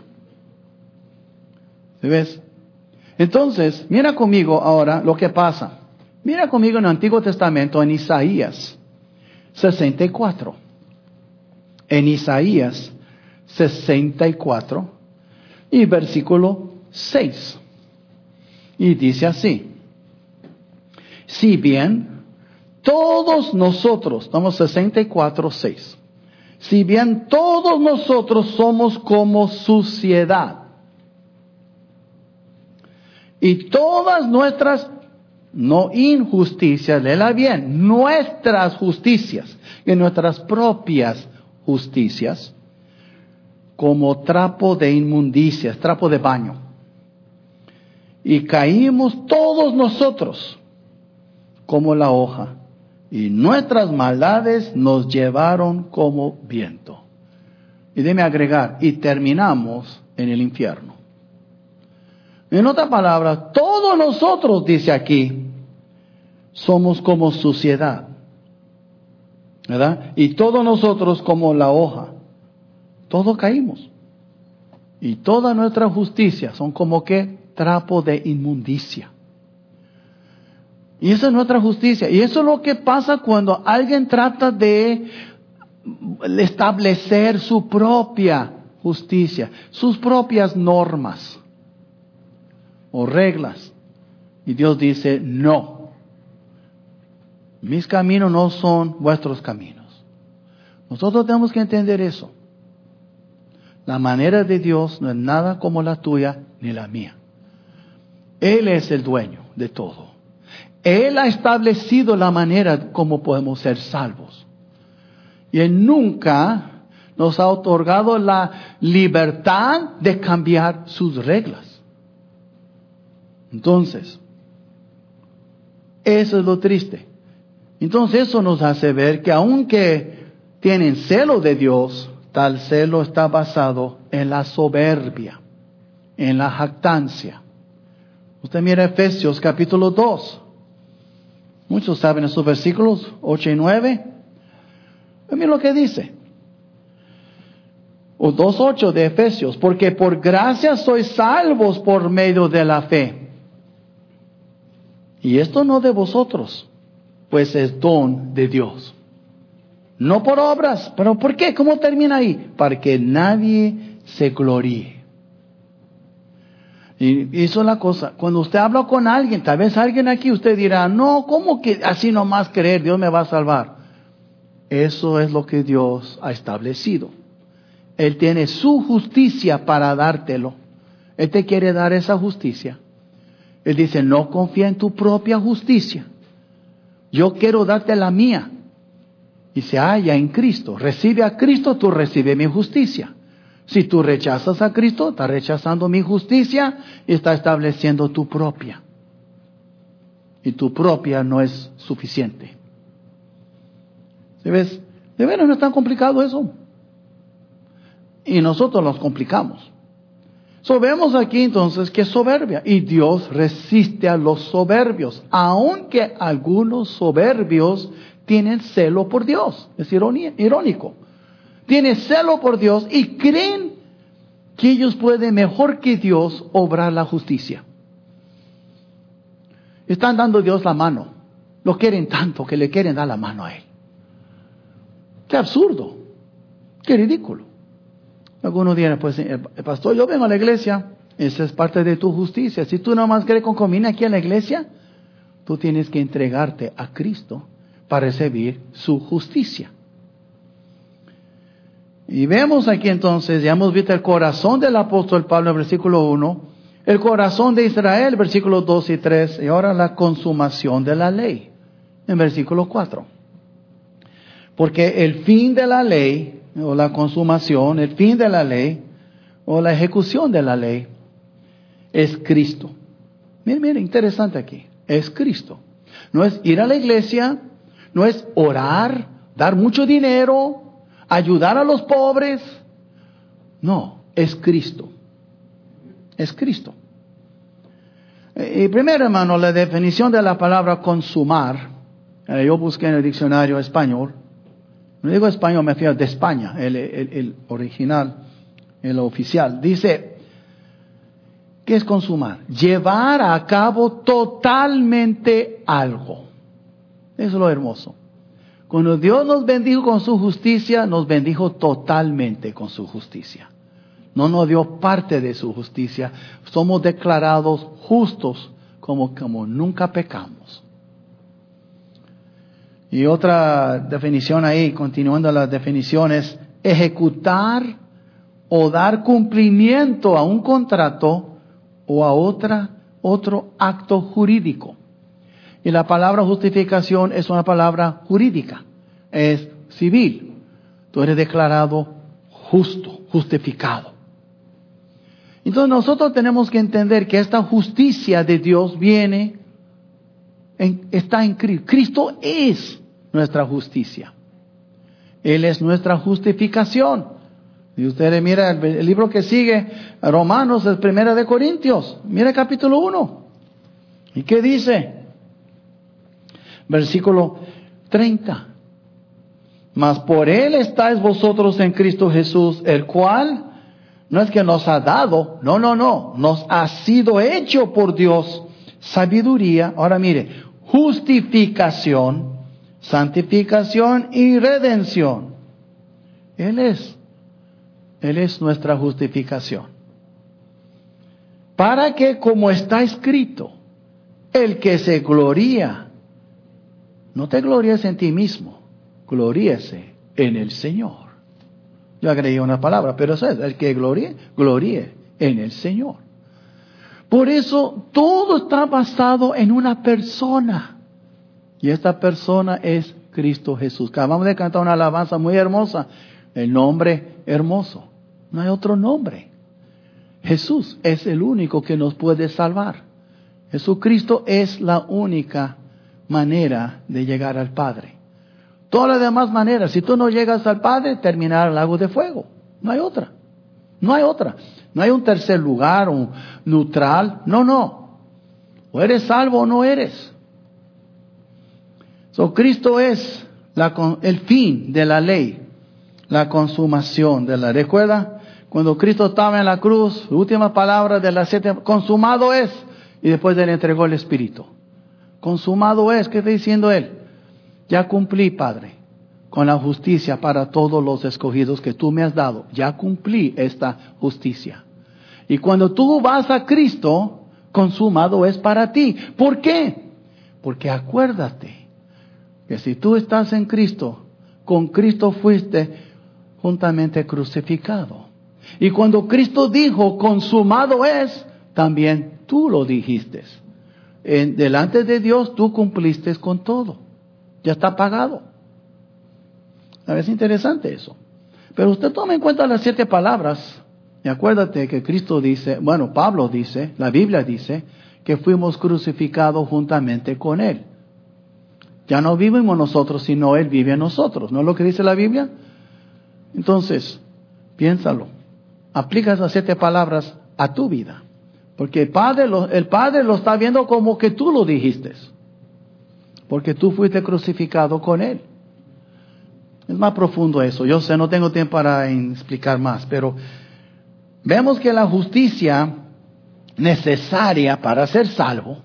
¿Sí ves? Entonces, mira conmigo ahora lo que pasa. Mira conmigo en el Antiguo Testamento, en Isaías sesenta y cuatro. En Isaías sesenta y cuatro y versículo seis. Y dice así: si bien todos nosotros, estamos sesenta y cuatro, seis. Si bien todos nosotros somos como suciedad, y todas nuestras, no injusticias, léela bien, nuestras justicias, y nuestras propias justicias, como trapo de inmundicias, trapo de baño. Y caímos todos nosotros como la hoja, y nuestras maldades nos llevaron como viento. Y déme agregar, y terminamos en el infierno. En otras palabras, todos nosotros, dice aquí, somos como suciedad, ¿verdad? Y todos nosotros como la hoja. Todos caímos. Y toda nuestra justicia son como que trapo de inmundicia. Y esa es nuestra justicia. Y eso es lo que pasa cuando alguien trata de establecer su propia justicia, sus propias normas o reglas. Y Dios dice, no. Mis caminos no son vuestros caminos. Nosotros tenemos que entender eso. La manera de Dios no es nada como la tuya ni la mía. Él es el dueño de todo. Él ha establecido la manera como podemos ser salvos. Y Él nunca nos ha otorgado la libertad de cambiar sus reglas. Entonces, eso es lo triste. Entonces eso nos hace ver que aunque tienen celo de Dios, tal celo está basado en la soberbia, en la jactancia. Usted mira Efesios capítulo dos. Muchos saben esos versículos ocho y nueve. Mira lo que dice. O dos ocho de Efesios. Porque por gracia sois salvos por medio de la fe. Y esto no de vosotros, pues es don de Dios. No por obras. ¿Pero por qué? ¿Cómo termina ahí? Para que nadie se gloríe. Y eso es la cosa. Cuando usted habla con alguien, tal vez alguien aquí, usted dirá, no, ¿cómo que así nomás creer? Dios me va a salvar. Eso es lo que Dios ha establecido. Él tiene su justicia para dártelo. Él te quiere dar esa justicia. Él dice, no confía en tu propia justicia. Yo quiero darte la mía. Y se halla en Cristo. Recibe a Cristo, tú recibes mi justicia. Si tú rechazas a Cristo, estás rechazando mi justicia y estás estableciendo tu propia. Y tu propia no es suficiente. ¿Sí ves? ¿De veras no es tan complicado eso? Y nosotros los complicamos. So, vemos aquí entonces que es soberbia. Y Dios resiste a los soberbios. Aunque algunos soberbios tienen celo por Dios. Es ironía, irónico. Tienen celo por Dios y creen que ellos pueden mejor que Dios obrar la justicia. Están dando a Dios la mano. Lo quieren tanto que le quieren dar la mano a Él. Qué absurdo. Qué ridículo. Algunos dirán, pues, pastor, yo vengo a la iglesia. Esa es parte de tu justicia. Si tú nomás quieres concomina aquí en la iglesia, tú tienes que entregarte a Cristo para recibir su justicia. Y vemos aquí entonces, ya hemos visto el corazón del apóstol Pablo en el versículo uno, el corazón de Israel, versículos dos y tres, y ahora la consumación de la ley, en versículo cuatro. Porque el fin de la ley, o la consumación, el fin de la ley, o la ejecución de la ley es Cristo. Miren, miren, interesante aquí. Es Cristo. No es ir a la iglesia, no es orar, dar mucho dinero, ayudar a los pobres. No, es Cristo. Es Cristo. Y primero, hermano, la definición de la palabra consumar, yo busqué en el diccionario español. No digo español, me refiero de España, el, el, el original, el oficial. Dice, ¿qué es consumar? Llevar a cabo totalmente algo. Eso es lo hermoso. Cuando Dios nos bendijo con su justicia, nos bendijo totalmente con su justicia. No nos dio parte de su justicia. Somos declarados justos como, como nunca pecamos. Y otra definición ahí, continuando las definiciones, ejecutar o dar cumplimiento a un contrato o a otra, otro acto jurídico. Y la palabra justificación es una palabra jurídica, es civil. Tú eres declarado justo, justificado. Entonces nosotros tenemos que entender que esta justicia de Dios viene, en, está en Cristo. Cristo es nuestra justicia. Él es nuestra justificación. Y ustedes mira el, el libro que sigue, Romanos, el primero de Corintios. Mira el capítulo uno. ¿Y qué dice? Versículo treinta. Mas por Él estáis vosotros en Cristo Jesús, el cual no es que nos ha dado, no, no, no, nos ha sido hecho por Dios sabiduría. Ahora mire, justificación, santificación y redención. Él es, Él es nuestra justificación. Para que, como está escrito, el que se gloría, no te gloríes en ti mismo, gloríese en el Señor. Yo agregué una palabra, pero eso es, el que gloríe, gloríe en el Señor. Por eso todo está basado en una persona. Y esta persona es Cristo Jesús. Acabamos de cantar una alabanza muy hermosa. El nombre hermoso. No hay otro nombre. Jesús es el único que nos puede salvar. Jesucristo es la única manera de llegar al Padre. Todas las demás maneras, si tú no llegas al Padre, terminará el lago de fuego. No hay otra. No hay otra. No hay un tercer lugar, un neutral. No, no. O eres salvo o no eres. So, Cristo es la, el fin de la ley, la consumación de la. ¿Recuerda? Cuando Cristo estaba en la cruz, la última palabra de las siete, consumado es, y después le entregó el Espíritu. Consumado es, ¿qué está diciendo Él? Ya cumplí, Padre, con la justicia para todos los escogidos que tú me has dado. Ya cumplí esta justicia. Y cuando tú vas a Cristo, consumado es para ti. ¿Por qué? Porque acuérdate que si tú estás en Cristo, con Cristo fuiste juntamente crucificado. Y cuando Cristo dijo, consumado es, también tú lo dijiste. En, delante de Dios tú cumpliste con todo. Ya está pagado. A veces es interesante eso. Pero usted toma en cuenta las siete palabras. Y acuérdate que Cristo dice, bueno, Pablo dice, la Biblia dice, que fuimos crucificados juntamente con Él. Ya no vivimos nosotros, sino Él vive en nosotros. ¿No es lo que dice la Biblia? Entonces, piénsalo. Aplica esas siete palabras a tu vida. Porque el Padre lo, el Padre lo está viendo como que tú lo dijiste. Porque tú fuiste crucificado con Él. Es más profundo eso. Yo sé, no tengo tiempo para explicar más, pero vemos que la justicia necesaria para ser salvo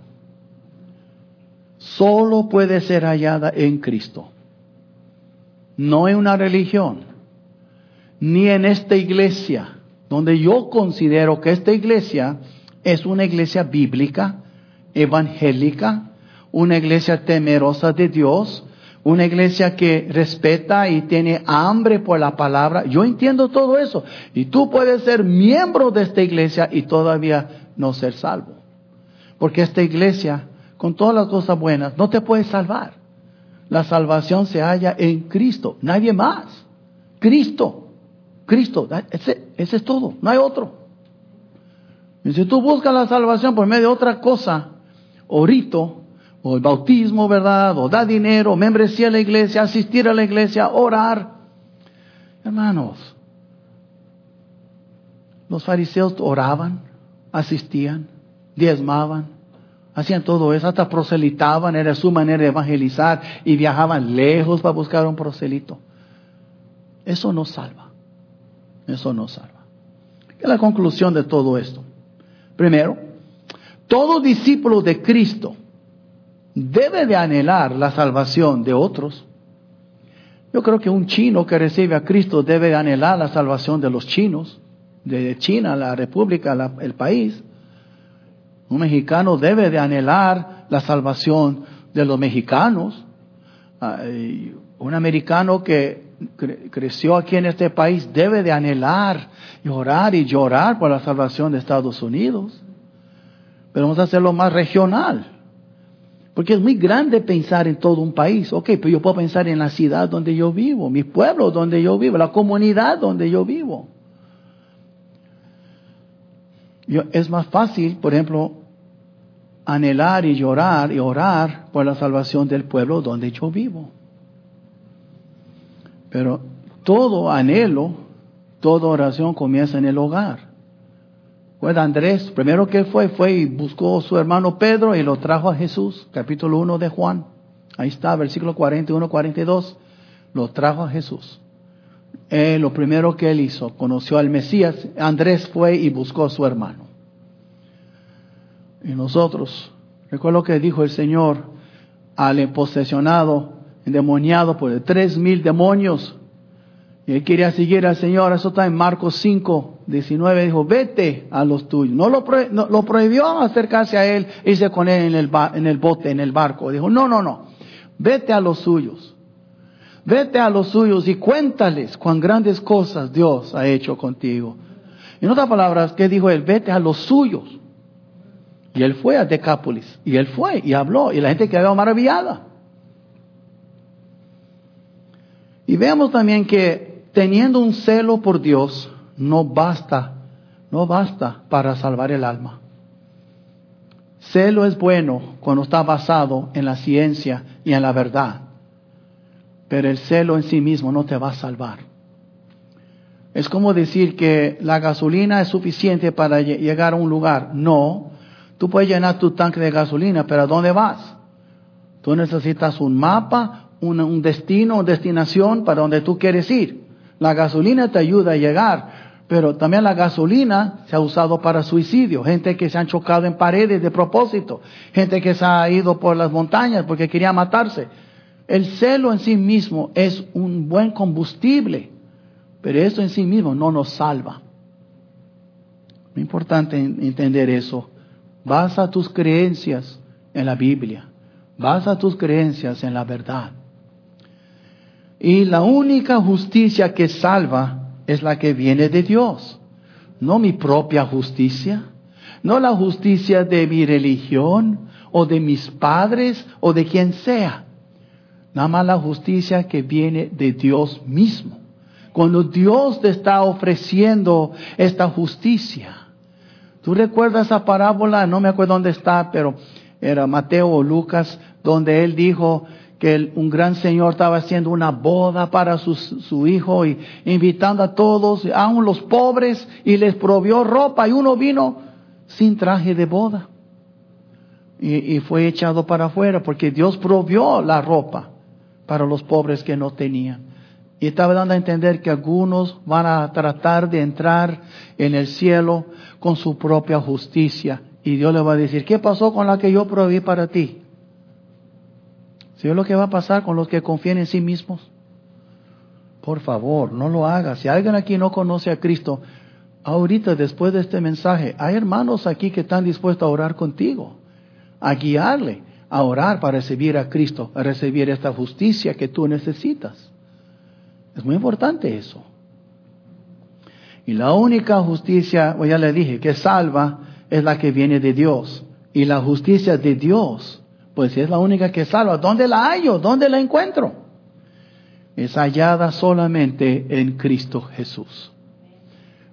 solo puede ser hallada en Cristo. No en una religión, ni en esta iglesia, donde yo considero que esta iglesia es una iglesia bíblica, evangélica, una iglesia temerosa de Dios, una iglesia que respeta y tiene hambre por la palabra. Yo entiendo todo eso. Y tú puedes ser miembro de esta iglesia y todavía no ser salvo. Porque esta iglesia, con todas las cosas buenas, no te puede salvar. La salvación se halla en Cristo, nadie más. Cristo. Cristo, ese, ese es todo, no hay otro. Y si tú buscas la salvación por medio de otra cosa, o rito, o el bautismo, ¿verdad? O dar dinero, membresía a la iglesia, asistir a la iglesia, orar. Hermanos, los fariseos oraban, asistían, diezmaban, hacían todo eso, hasta proselitaban, era su manera de evangelizar y viajaban lejos para buscar un proselito. Eso no salva, eso no salva. ¿Qué es la conclusión de todo esto? Primero, todo discípulo de Cristo debe de anhelar la salvación de otros. Yo creo que un chino que recibe a Cristo debe de anhelar la salvación de los chinos, de China, la república, la, el país. Un mexicano debe de anhelar la salvación de los mexicanos. Uh, un americano que cre- creció aquí en este país debe de anhelar y orar y llorar por la salvación de Estados Unidos. Pero vamos a hacerlo más regional. Porque es muy grande pensar en todo un país. Ok, pero yo puedo pensar en la ciudad donde yo vivo, mi pueblo donde yo vivo, la comunidad donde yo vivo. Yo, es más fácil, por ejemplo, anhelar y llorar y orar por la salvación del pueblo donde yo vivo. Pero todo anhelo, toda oración comienza en el hogar. Pues Andrés, primero que fue, fue y buscó a su hermano Pedro y lo trajo a Jesús, capítulo uno de Juan. Ahí está, versículo cuarenta y uno, cuarenta y dos. Lo trajo a Jesús. Eh, lo primero que él hizo, conoció al Mesías. Andrés fue y buscó a su hermano. Y nosotros, recuerdo que dijo el Señor al posesionado, endemoniado por tres mil demonios. Y él quería seguir al Señor. Eso está en Marcos cinco, diecinueve. Dijo, vete a los tuyos. No lo, pro, no, lo prohibió acercarse a él, irse con él en el, en el bote, en el barco. Dijo, no, no, no. Vete a los suyos. Vete a los suyos y cuéntales cuán grandes cosas Dios ha hecho contigo. En otras palabras, ¿qué dijo él? Vete a los suyos. Y él fue a Decápolis. Y él fue y habló. Y la gente quedó maravillada. Y veamos también que teniendo un celo por Dios, no basta, no basta para salvar el alma. Celo es bueno cuando está basado en la ciencia y en la verdad. Pero el celo en sí mismo no te va a salvar. Es como decir que la gasolina es suficiente para llegar a un lugar. No, tú puedes llenar tu tanque de gasolina, pero ¿a dónde vas? Tú necesitas un mapa, un, un destino, una destinación para donde tú quieres ir. La gasolina te ayuda a llegar, pero también la gasolina se ha usado para suicidio. Gente que se han chocado en paredes de propósito. Gente que se ha ido por las montañas porque quería matarse. El celo en sí mismo es un buen combustible, pero eso en sí mismo no nos salva. Es importante entender eso. Basa tus creencias en la Biblia. Basa tus creencias en la verdad. Y la única justicia que salva es la que viene de Dios. No mi propia justicia, no la justicia de mi religión o de mis padres o de quien sea. Nada más la justicia que viene de Dios mismo. Cuando Dios te está ofreciendo esta justicia. ¿Tú recuerdas esa parábola? No me acuerdo dónde está, pero era Mateo o Lucas, donde él dijo que el, un gran señor estaba haciendo una boda para su, su hijo y invitando a todos, aun los pobres, y les provió ropa, y uno vino sin traje de boda. Y, y fue echado para afuera porque Dios provió la ropa para los pobres que no tenían. Y estaba dando a entender que algunos van a tratar de entrar en el cielo con su propia justicia. Y Dios le va a decir, ¿qué pasó con la que yo proveí para ti? ¿Sí es lo que va a pasar con los que confían en sí mismos? Por favor, no lo hagas. Si alguien aquí no conoce a Cristo, ahorita después de este mensaje, hay hermanos aquí que están dispuestos a orar contigo, a guiarle, a orar para recibir a Cristo, a recibir esta justicia que tú necesitas. Es muy importante eso. Y la única justicia, o ya le dije, que salva es la que viene de Dios. Y la justicia de Dios, pues es la única que salva. ¿Dónde la hallo? ¿Dónde la encuentro? Es hallada solamente en Cristo Jesús.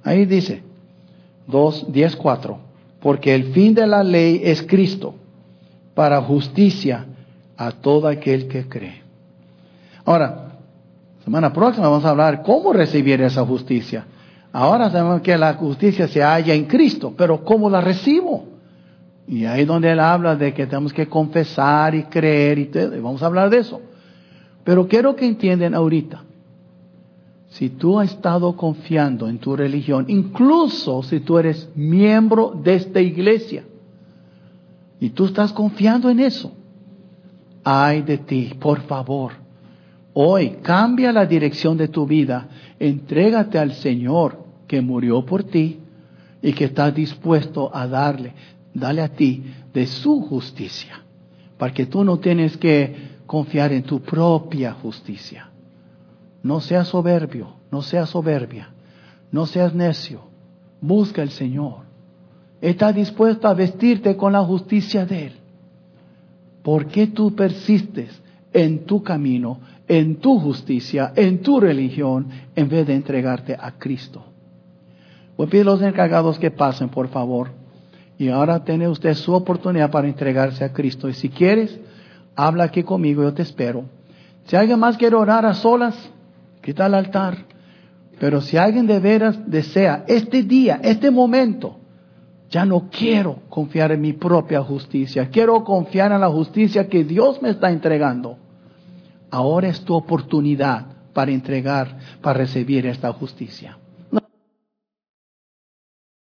Ahí dice, dos, diez, cuatro. Porque el fin de la ley es Cristo, para justicia a todo aquel que cree. Ahora, semana próxima vamos a hablar cómo recibir esa justicia. Ahora sabemos que la justicia se halla en Cristo, pero ¿cómo la recibo? Y ahí es donde él habla de que tenemos que confesar y creer y todo, y vamos a hablar de eso. Pero quiero que entiendan ahorita, si tú has estado confiando en tu religión, incluso si tú eres miembro de esta iglesia, y tú estás confiando en eso, ay de ti, por favor, hoy cambia la dirección de tu vida, entrégate al Señor que murió por ti y que está dispuesto a darle, dale a ti de su justicia, para que tú no tienes que confiar en tu propia justicia. No seas soberbio, no seas soberbia, no seas necio. Busca al Señor. Está dispuesto a vestirte con la justicia de Él. ¿Por qué tú persistes en tu camino, en tu justicia, en tu religión, en vez de entregarte a Cristo? Voy a pedir a los encargados que pasen, por favor. Y ahora tiene usted su oportunidad para entregarse a Cristo. Y si quieres, habla aquí conmigo, yo te espero. Si alguien más quiere orar a solas, quita el altar. Pero si alguien de veras desea este día, este momento, ya no quiero confiar en mi propia justicia, quiero confiar en la justicia que Dios me está entregando. Ahora es tu oportunidad para entregar, para recibir esta justicia.